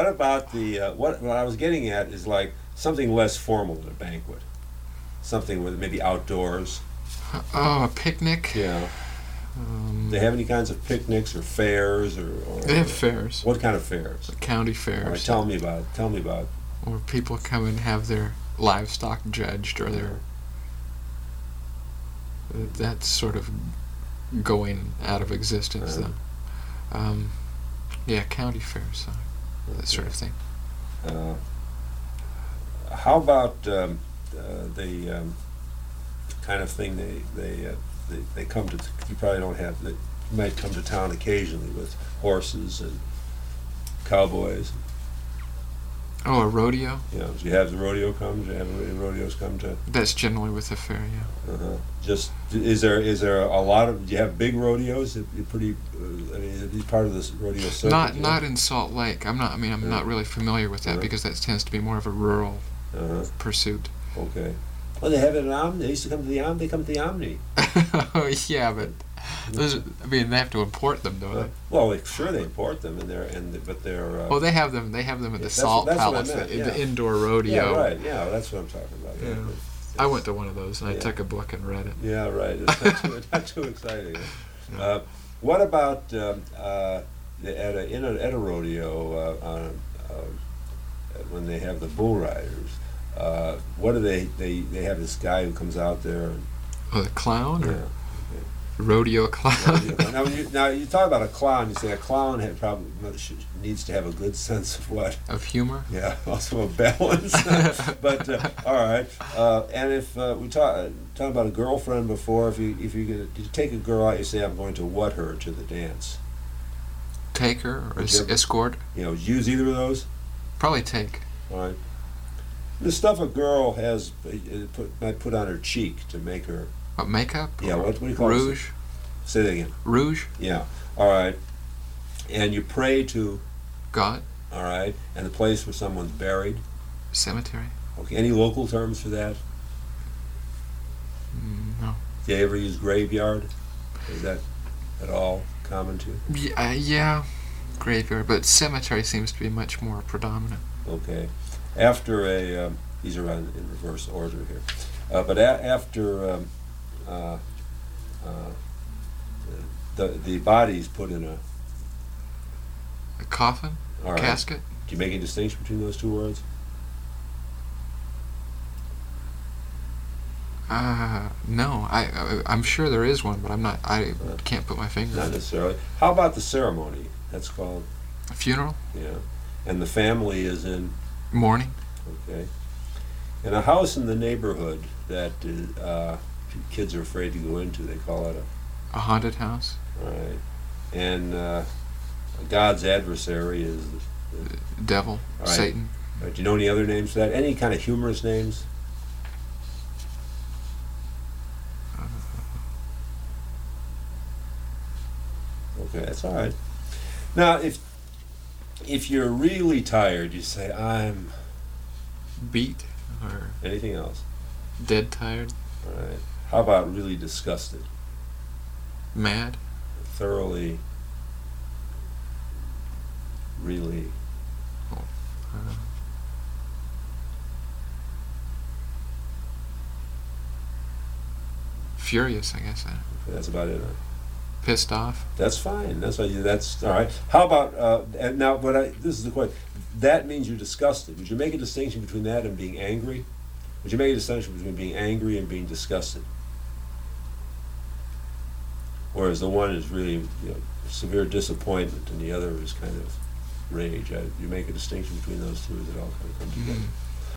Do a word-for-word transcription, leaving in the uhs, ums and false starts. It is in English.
what about the uh, what? What I was getting at is like something less formal than a banquet, something with maybe outdoors. Oh, a picnic. Yeah. Um, they have any kinds of picnics or fairs or? or they have fairs. What kind of fairs? County fairs. All right, tell me about it. Tell me about it. Where people come and have their livestock judged, or their that's sort of going out of existence, uh-huh. though. Um, yeah, county fairs, uh, okay. that sort of thing. Uh, how about um, uh, the um, kind of thing they they, uh, they they come to? You probably don't have. They, you might come to town occasionally with horses and cowboys. Oh, a rodeo? You know, do you have the rodeo come? Do you have the rodeos come to? That's generally with the fair, yeah. Uh-huh. Just is there is there a lot of? Do you have big rodeos? It, it pretty. Uh, I mean, is it part of this rodeo circuit? Not you not know? in Salt Lake. I'm not. I mean, I'm Yeah. not really familiar with that Uh-huh. because that tends to be more of a rural Uh-huh. pursuit. Okay. Well, they have it in Omni. They used to come to the Omni. They come to the Omni. Oh yeah, but those. I mean, they have to import them, don't Uh, they? well, like, sure they import them, and they're and the, but they're. Uh, Oh, they have them. They have them at yeah, the that's Salt what- that's what I Palace, meant, the, yeah. the indoor rodeo. Yeah, right. Yeah, that's what I'm talking about. Yeah. but I it's- went to one of those and I Yeah. took a book and read it. Yeah, right. It's not too, not too exciting. Uh, what about um, uh, the, at a in a, at a rodeo uh, on, uh, when they have the bull riders? Uh, what do they, they they have this guy who comes out there and Oh, the clown or yeah. rodeo clown? now, when you, now you talk about a clown. You say a clown had probably should, needs to have a good sense of what. Of humor? Yeah, also a balance. But uh, all right, uh, and if uh, we talk uh, talk about a girlfriend before, if you if you could you take a girl out, you say I'm going to what her to the dance. Take her or Would es- you ever- escort? You know, use either of those. Probably take. All right. The stuff a girl has uh, put, might put on her cheek to make her. What, makeup? Yeah, Or what, what do you call it? Rouge? Say that again. Rouge? Yeah. All right. And you pray to. God? All right. And the place where someone's buried. Cemetery? Okay. Any local terms for that? Mm, no. Do you ever use graveyard? Is that at all common to you? Yeah, uh, yeah, graveyard, but cemetery seems to be much more predominant. Okay. After a, um, these are on, in reverse order here, uh, but a- after um, uh, uh, the the body's put in a. A coffin? All right. Casket? Do you make any distinction between those two words? Uh, no. I, I I'm sure there is one, but I'm not. I Uh, can't put my finger Not on it. necessarily. How about the ceremony? That's called, A funeral? yeah. And the family is in, Mourning? okay. In a house in the neighborhood that is, uh, kids are afraid to go into, they call it a. A haunted house? All right. And uh, God's adversary is. The, Devil? All right. Satan? uh, do you know any other names for that? Any kind of humorous names? Okay, that's all right. Now, if if you're really tired, you say, "I'm." Beat? Or Anything else? dead tired? All right. How about really disgusted? Mad? Thoroughly. Really. Uh, furious, I guess. Uh, That's about it. Huh? pissed off? That's fine. That's what you, that's all right. How about uh, and now? But I, this is the question. That means you're disgusted. Would you make a distinction between that and being angry? Would you make a distinction between being angry and being disgusted? Whereas the one is really, you know, severe disappointment, and the other is kind of rage. I, you make a distinction between those two, as it all kind of come together. Mm.